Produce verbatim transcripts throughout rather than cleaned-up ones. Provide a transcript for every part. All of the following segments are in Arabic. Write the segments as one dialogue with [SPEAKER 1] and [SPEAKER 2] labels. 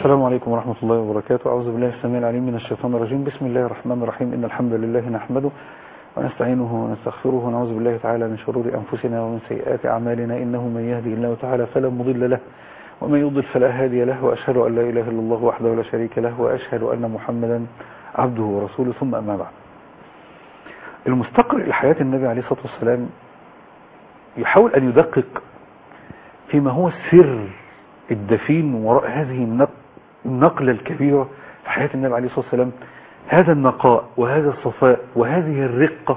[SPEAKER 1] السلام عليكم ورحمة الله وبركاته. أعوذ بالله السميع العليم من الشيطان الرجيم. بسم الله الرحمن الرحيم. إن الحمد لله نحمده ونستعينه ونستغفره ونعوذ بالله تعالى من شرور أنفسنا ومن سيئات أعمالنا. إنه من يهدي الله تعالى فلا مضل له ومن يضلل فلا هادي له، وأشهد أن لا إله إلا الله وحده لا شريك له، وأشهد أن محمدا عبده ورسوله. ثم أما بعد، المستقرئ لحياة النبي عليه الصلاة والسلام يحاول أن يدقق فيما هو السر الدفين وراء هذه النقلة الكبيرة في حياة النبي عليه الصلاة والسلام، هذا النقاء وهذا الصفاء وهذه الرقة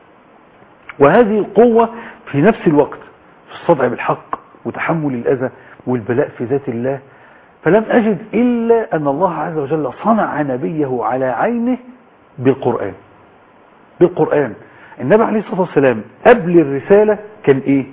[SPEAKER 1] وهذه القوة في نفس الوقت في الصدع بالحق وتحمل الأذى والبلاء في ذات الله. فلم أجد إلا أن الله عز وجل صنع نبيه على عينه بالقرآن. بالقرآن النبي عليه الصلاة والسلام قبل الرسالة كان إيه؟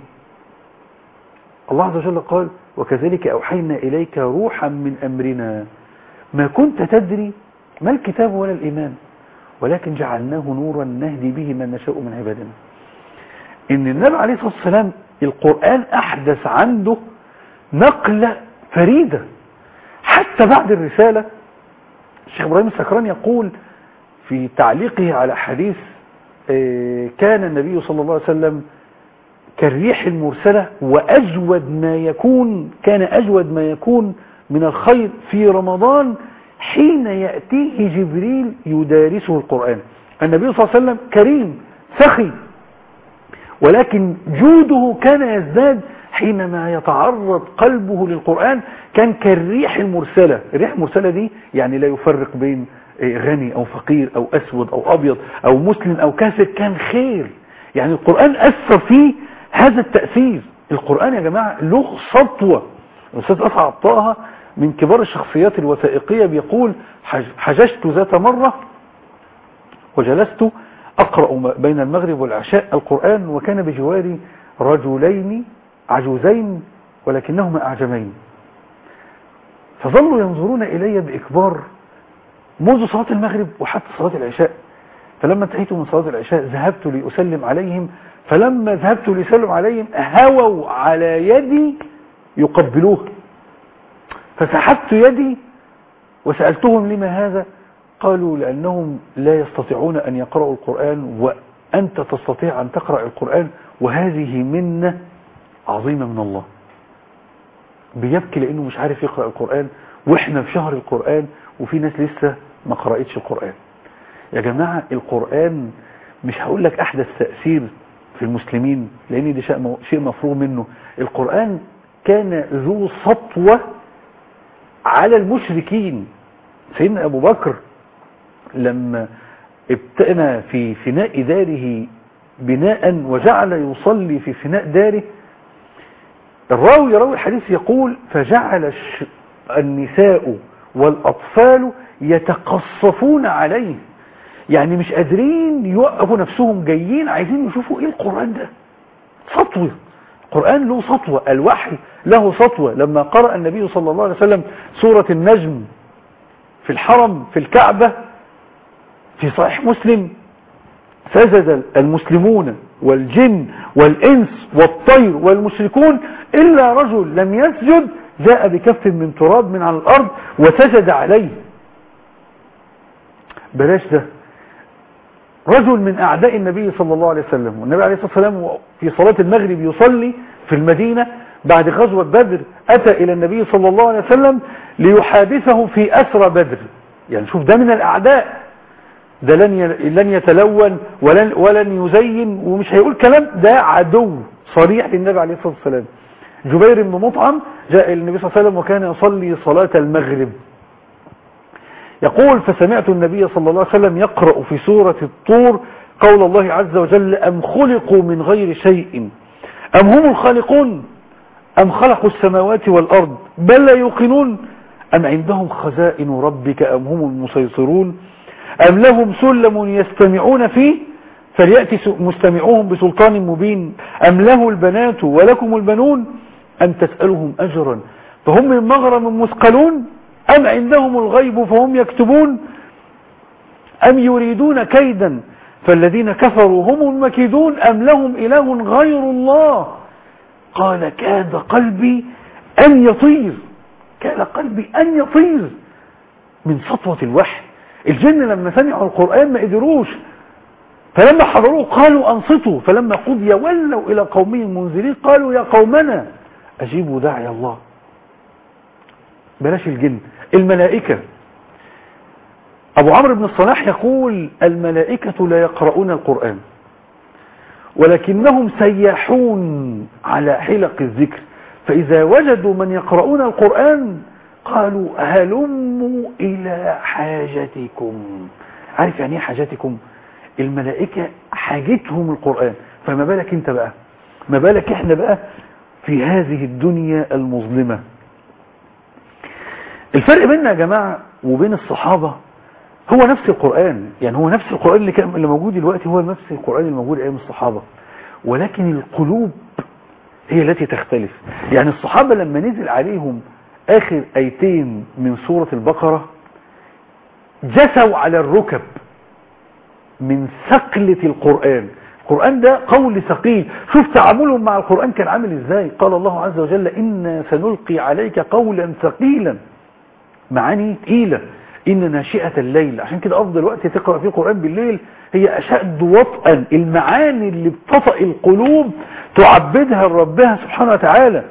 [SPEAKER 1] الله عز وجل قال: وكذلك أوحينا إليك روحا من أمرنا ما كنت تدري ما الكتاب ولا الإيمان ولكن جعلناه نورا نهدي به من نشاء من عبادنا. إن النبي عليه الصلاة والسلام القرآن أحدث عنده نقلة فريدة حتى بعد الرسالة. الشيخ إبراهيم السكران يقول في تعليقه على حديث كان النبي صلى الله عليه وسلم كالريح المرسلة وأجود ما يكون كان أجود ما يكون من الخير في رمضان حين يأتيه جبريل يدارسه القرآن. النبي صلى الله عليه وسلم كريم سخي، ولكن جوده كان يزداد حينما يتعرض قلبه للقرآن. كان كالريح المرسلة. الريح المرسلة دي يعني لا يفرق بين غني أو فقير أو أسود أو أبيض أو مسلم أو كافر، كان خير. يعني القرآن أثر فيه هذا التأثير. القرآن يا جماعة له سطوة. الأستاذ أسعد طه من كبار الشخصيات الوثائقية بيقول: حججت ذات مرة وجلست أقرأ بين المغرب والعشاء القرآن، وكان بجواري رجلين عجوزين ولكنهما أعجمين، فظلوا ينظرون إلي بإكبار منذ صلاة المغرب وحتى صلاة العشاء. فلما انتهيت من صلاة العشاء ذهبت لأسلم عليهم، فلما ذهبت لأسلم عليهم هووا على يدي يقبلوه، فسحبت يدي وسألتهم لما هذا؟ قالوا: لأنهم لا يستطيعون أن يقرأوا القرآن وأنت تستطيع أن تقرأ القرآن، وهذه منة عظيمة من الله. بيبكي لأنه مش عارف يقرأ القرآن، وإحنا في شهر القرآن وفي ناس لسه ما قرأتش القرآن. يا جماعة القرآن مش هقول لك أحدث تأثير في المسلمين لأن دي شيء مفروغ منه. القرآن كان ذو سطوة على المشركين. سيدنا أبو بكر لما ابتنى في فناء داره بناء وجعل يصلي في فناء داره، الراوي يروي الحديث يقول: فجعل النساء والأطفال يتقصفون عليه، يعني مش قادرين يوقفوا نفسهم، جايين عايزين يشوفوا ايه القرآن ده. سطوة. القرآن له سطوة، الوحي له سطوة. لما قرأ النبي صلى الله عليه وسلم سورة النجم في الحرم في الكعبة في صحيح مسلم، سجد المسلمون والجن والإنس والطير والمشركون إلا رجل لم يسجد، جاء بكف من تراب من على الأرض وسجد عليه. بلاش ده. رجل من أعداء النبي صلى الله عليه وسلم، والنبي عليه الصلاة والسلام في صلاة المغرب يصلي في المدينة بعد غزوة بدر، أتى إلى النبي صلى الله عليه وسلم ليحادثه في أسرى بدر. يعني شوف، ده من الأعداء، ده لن لن يتلون ولن ولن يزين ومش هيقول كلام، ده عدو صريح للنبي عليه الصلاة والسلام. جبير بن مطعم جاء إلى النبي صلى الله عليه وسلم وكان يصلي صلاة المغرب. يقول: فسمعت النبي صلى الله عليه وسلم يقرأ في سورة الطور قول الله عز وجل: أم خلقوا من غير شيء أم هم الخالقون أم خلقوا السماوات والأرض بل لا يوقنون أم عندهم خزائن ربك أم هم المسيطرون أم لهم سلم يستمعون فيه فليأتي مستمعوهم بسلطان مبين أم له البنات ولكم البنون أم تسألهم أجرا فهم من مغرم مثقلون أم عندهم الغيب فهم يكتبون أم يريدون كيدا فالذين كفروا هم المكيدون أم لهم إله غير الله قال: كاد قلبي أن يطير. كان قلبي أن يطير من سطوة الوحي. الجن لما سمعوا القرآن ما قدروش، فلما حضروه قالوا أنصتوا، فلما قضي ولوا إلى قومهم منذرين قالوا يا قومنا أجيبوا داعي الله. بلاش الجن، الملائكة. أبو عمرو بن الصلاح يقول الملائكة لا يقرؤون القرآن ولكنهم سياحون على حلق الذكر، فإذا وجدوا من يقرؤون القرآن قالوا هلموا إلى حاجتكم. عارف يعني ايه حاجتكم؟ الملائكة حاجتهم القرآن، فما بالك انت بقى، ما بالك احنا بقى في هذه الدنيا المظلمة. الفرق بيننا يا جماعة وبين الصحابة هو نفس القرآن، يعني هو نفس القرآن اللي كان اللي موجود دلوقتي هو نفس القرآن اللي موجود ايام الصحابة، ولكن القلوب هي التي تختلف. يعني الصحابة لما نزل عليهم آخر آيتين من سورة البقرة جسوا على الركب من ثقلة القرآن. القرآن ده قول ثقيل، شوف تعاملهم مع القرآن كان عامل ازاي. قال الله عز وجل إنا سنلقي عليك قولا ثقيلا، معاني تقيلة. إن ناشئة الليل، عشان كده أفضل وقت تقرأ فيه القرآن بالليل هي أشد وطئا، المعاني اللي بتطأ القلوب تعبدها لربها سبحانه وتعالى.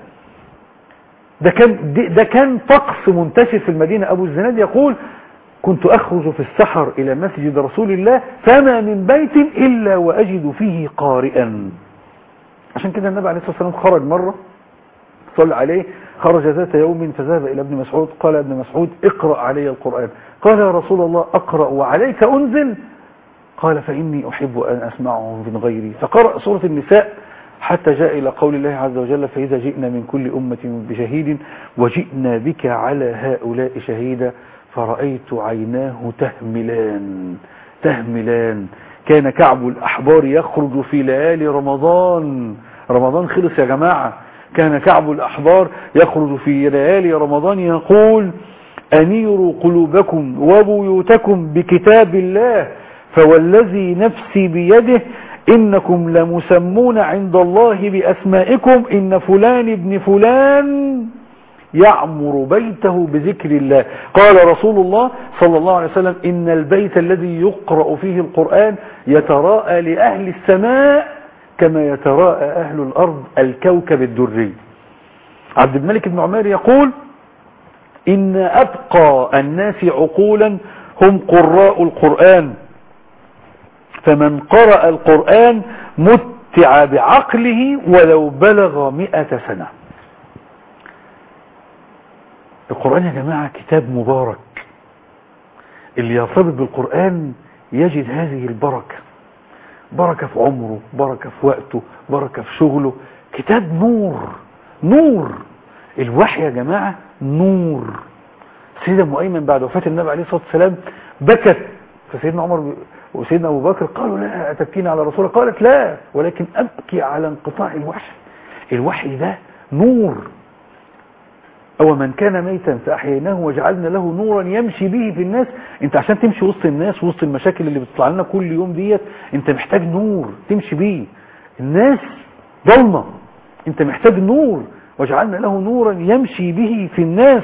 [SPEAKER 1] ده كان ده كان طقس منتشر في المدينة. أبو الزناد يقول كنت أخرج في السحر إلى مسجد رسول الله فما من بيت إلا وأجد فيه قارئا. عشان كده النبي عليه الصلاة والسلام خرج مرة صلى عليه، خرج ذات يوم فذهب إلى ابن مسعود، قال ابن مسعود اقرأ علي القرآن. قال يا رسول الله أقرأ وعليك أنزل؟ قال فإني أحب أن أسمعه من غيري. فقرأ سورة النساء حتى جاء إلى قول الله عز وجل فإذا جئنا من كل أمة بشهيد وجئنا بك على هؤلاء شهيدا فرأيت عيناه تهملان تهملان. كان كعب الأحبار يخرج في ليالي رمضان، رمضان خلص يا جماعة، كان كعب الأحبار يخرج في ليالي رمضان يقول أنيروا قلوبكم وبيوتكم بكتاب الله فوالذي نفسي بيده إنكم لمسمون عند الله بأسمائكم إن فلان ابن فلان يعمر بيته بذكر الله. قال رسول الله صلى الله عليه وسلم إن البيت الذي يقرأ فيه القرآن يتراءى لأهل السماء كما يتراءى أهل الأرض الكوكب الدري. عبد الملك بن عمير يقول إن أبقى الناس عقولا هم قراء القرآن، فمن قرأ القرآن متع بعقله ولو بلغ مئة سنة. القرآن يا جماعة كتاب مبارك، اللي يرتبط بالقرآن يجد هذه البركة، بركة في عمره، بركة في وقته، بركة في شغله. كتاب نور، نور. الوحي يا جماعة نور. سيدنا أم أيمن بعد وفاة النبي عليه الصلاة والسلام بكت، فسيدنا عمر وسيدنا أبو بكر قالوا لا أتبكين على رسول الله؟ قالت لا ولكن أبكي على انقطاع الوحي. الوحي ده نور. أو من كان ميتا فأحييناه وجعلنا له نورا يمشي به في الناس. انت عشان تمشي وسط الناس وسط المشاكل اللي بتطلع لنا كل يوم ديت انت محتاج نور تمشي بيه. الناس ظلمة، انت محتاج نور، وجعلنا له نورا يمشي به في الناس.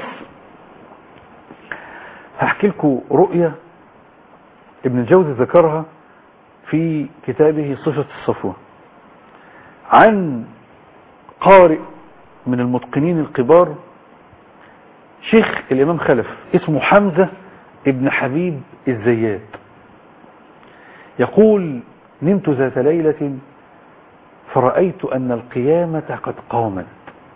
[SPEAKER 1] هحكي لكم رؤية ابن الجوزي ذكرها في كتابه صفة الصفوة عن قارئ من المتقنين الكبار، شيخ الإمام خلف، اسمه حمزة ابن حبيب الزيات. يقول نمت ذات ليلة فرأيت أن القيامة قد قامت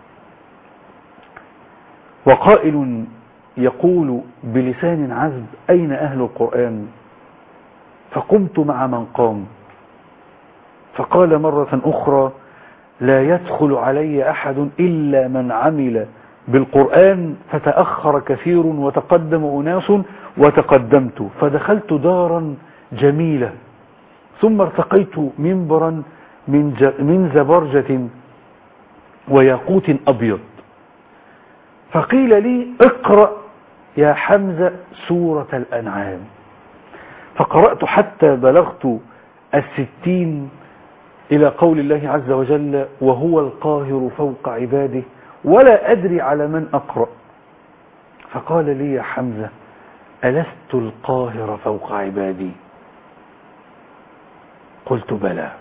[SPEAKER 1] وقائل يقول بلسان عذب أين أهل القرآن؟ فقمت مع من قام فقال مرة أخرى لا يدخل علي أحد إلا من عمل بالقرآن، فتأخر كثير وتقدم أناس وتقدمت فدخلت دارا جميلة ثم ارتقيت منبرا من, من زبرجة وياقوت أبيض فقيل لي اقرأ يا حمزة سورة الأنعام، فقرأت حتى بلغت الستين إلى قول الله عز وجل وهو القاهر فوق عباده ولا أدري على من أقرأ فقال لي يا حمزة ألست القاهر فوق عبادي؟ قلت بلى.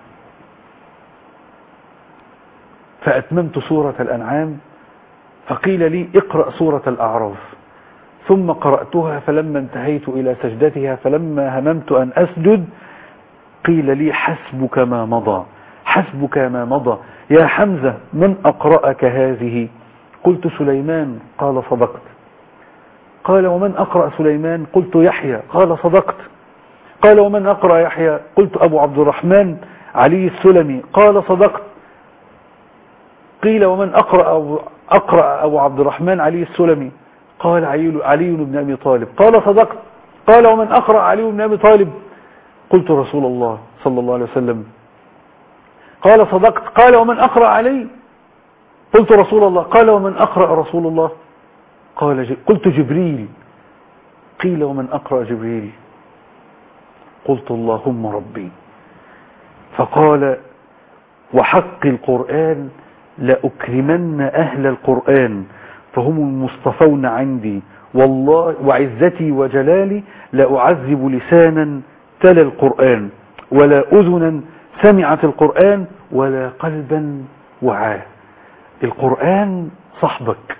[SPEAKER 1] فأتممت سورة الأنعام، فقيل لي اقرأ سورة الأعراف، ثم قرأتها، فلما انتهيت إلى سجدتها فلما هممت أن أسجد قيل لي حسبك ما مضى، حسبك ما مضى يا حمزة، من أقرأك هذه؟ قلت سليمان. قال صدقت. قال ومن أقرأ سليمان؟ قلت يحيى. قال صدقت. قال ومن أقرأ يحيى؟ قلت أبو عبد الرحمن علي السلمي. قال صدقت. قيل ومن أقرأ أبو, أقرأ أبو عبد الرحمن علي السلمي؟ قال علي, علي بن أبي طالب. قال صدقت. قال ومن أقرأ علي بن أبي طالب؟ قلت رسول الله صلى الله عليه وسلم. قال صدقت. قال ومن أقرأ علي؟ قلت رسول الله. قال ومن أقرأ رسول الله؟ قال ج... قلت جبريل. قيل ومن أقرأ جبريل؟ قلت اللهم ربي. فقال وحق القرآن لأكرمن أهل القرآن فهم المصطفون عندي، والله وعزتي وجلالي لأعذب لسانا تلا القرآن، ولا أذنا سمعت القرآن، ولا قلبا وعاه. القرآن صحبك،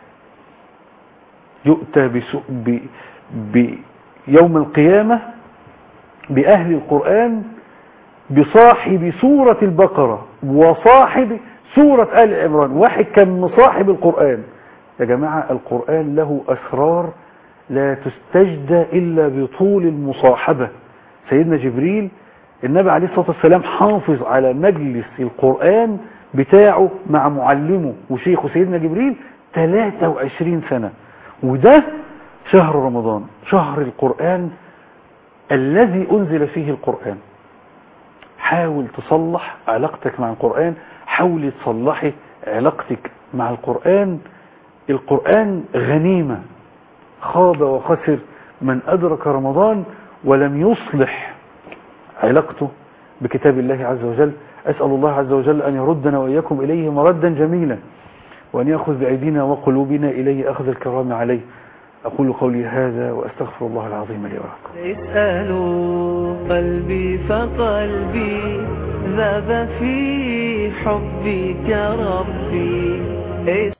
[SPEAKER 1] يؤتى بسو... ب... بيوم القيامة بأهل القرآن بصاحب سورة البقرة وصاحب سورة آل عمران. واحد كان مصاحب القرآن. يا جماعة القرآن له أسرار لا تستجدى إلا بطول المصاحبة. سيدنا جبريل النبي عليه الصلاة والسلام حافظ على مجلس القرآن بتاعه مع معلمه وشيخه سيدنا جبريل ثلاثة وعشرين سنة، وده شهر رمضان، شهر القرآن الذي أنزل فيه القرآن. حاول تصلح علاقتك مع القرآن، حاول تصلحي علاقتك مع القرآن. القرآن غنيمة. خاب وخسر من أدرك رمضان ولم يصلح علاقته بكتاب الله عز وجل. أسأل الله عز وجل أن يردنا وإياكم إليه مردا جميلا، وأن يأخذ بأيدينا وقلوبنا إليه أخذ الكرام عليه. أقول قولي هذا وأستغفر الله العظيم لي ولكم.
[SPEAKER 2] اسألوا قلبي فقلبي ذاب في حبك ربي.